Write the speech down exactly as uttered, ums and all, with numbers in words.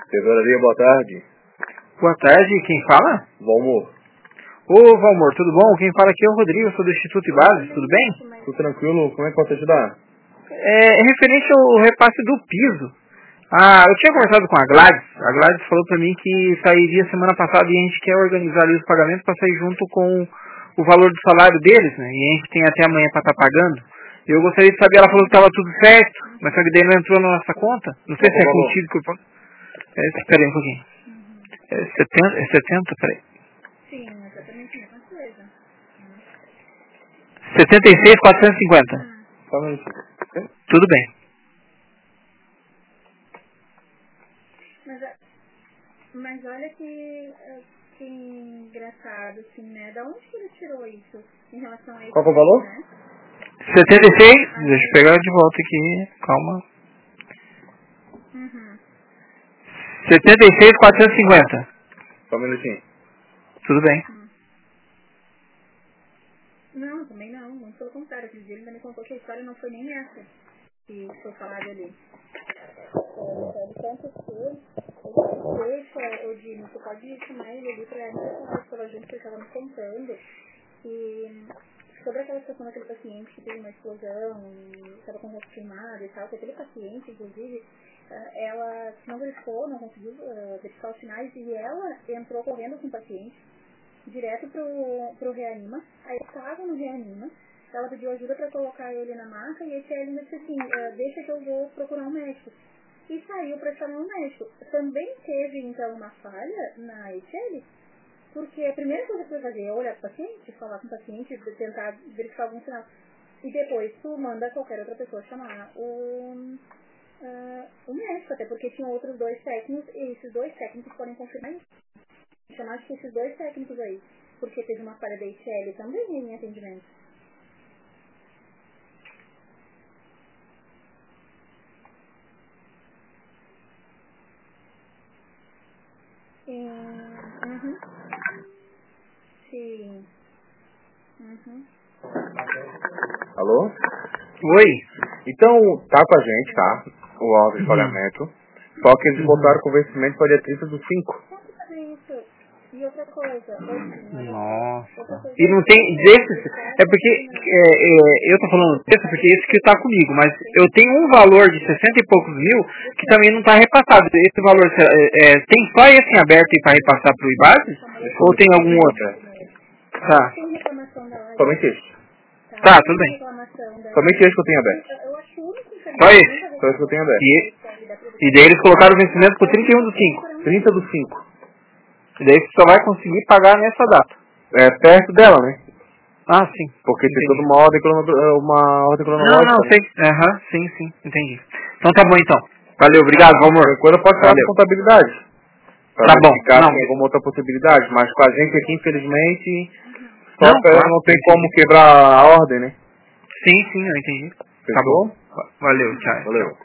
Tesouraria, boa tarde. Boa tarde, quem fala? Valmor. Ô Valmor, tudo bom? Quem fala aqui é o Rodrigo, eu sou do Instituto Ibase, tudo bem? Tudo tranquilo, como é que posso te ajudar? É, é referente ao repasse do piso. Ah, eu tinha conversado com a Gladys, a Gladys falou pra mim que sairia semana passada e a gente quer organizar ali os pagamentos para sair junto com o valor do salário deles, né? E a gente tem até amanhã para estar pagando. Eu gostaria de saber, ela falou que estava tudo certo, mas só que daí não entrou na nossa conta. Não sei Qual se é o valor? contigo que eu posso... É, espera aí um pouquinho. É setenta, é setenta, peraí. Sim, exatamente a mesma coisa. setenta e seis mil quatrocentos e cinquenta. Hum. Só um minutinho. Tudo bem. Mas, a- mas olha que, eh, que engraçado, assim, né? Da onde que ele tirou isso em relação a isso? Qual que é o valor? Né? setenta e seis, deixa eu pegar de volta aqui, calma. Uhum. setenta e seis mil quatrocentos e cinquenta. Só um minutinho. Tudo bem. Hum. Não, também não. Muito pelo contrário. Aquele dia ele ainda me contou que a história não foi nem essa que foi falado ali. É, tanto que deixa, o Dino, você pode chamar ele ali pra gente pela gente que ele estava me contando. E sobre aquela situação daquele paciente que teve uma explosão e estava com o rosto queimado e tal, que aquele paciente, inclusive, eh, ela não verificou, não conseguiu eh, verificar os sinais e ela entrou correndo com o paciente direto pro, pro Reanima. Aí eu estava no Reanima, ela pediu ajuda para colocar ele na maca e esse ainda disse assim, eh, deixa que eu vou procurar um médico. E saiu para chamar um médico. Também teve, então, uma falha na H L, porque a primeira coisa que você vai fazer é olhar para o paciente, falar com o paciente, tentar verificar algum sinal. E depois tu manda qualquer outra pessoa chamar o, uh, o médico, até porque tinham outros dois técnicos, e esses dois técnicos podem confirmar isso. Chamar que esses dois técnicos aí, porque teve uma falha da H L também em atendimento. E, uhum. Sim. Uhum. Alô? Oi. Então, tá com a gente, tá? O ordem de Uhum. pagamento. Só que eles Uhum. botaram com o vencimento para dia trinta do cinco. Como fazer isso? E outra coisa, outra Nossa. coisa, E não tem desses, é porque, é, é, eu tô falando desse porque esse que tá comigo, mas eu tenho um valor de sessenta e poucos mil que também não tá repassado. Esse valor, é, é, tem só esse em aberto aí pra repassar pro Ibase? Ou tem algum outro? Tá. tem reclamação da hora. Somente este. Tá, tudo bem. Reclamação da... Somente este que eu tenho aberto. Eu acho o único Só esse. Só esse que eu tenho aberto. E, e daí eles colocaram o vencimento pro trinta e um do cinco. trinta do cinco. E daí você só vai conseguir pagar nessa data. É perto dela, né? Ah, sim. Porque tem Entendi. toda uma ordem, crono- uma ordem Não, cronológica. não, né? sei. Aham, sim, sim. Entendi. Então tá bom, então. Valeu, obrigado, Valmor. Qualquer coisa pode falar Valeu. com contabilidade. Pra Tá bom. verificar Não. se tem alguma outra possibilidade. Mas com a gente aqui, infelizmente, só Não, pra- claro. não tem como quebrar a ordem, né? Sim, sim, eu entendi. Tá Fechou? bom. Valeu, tchau. Valeu.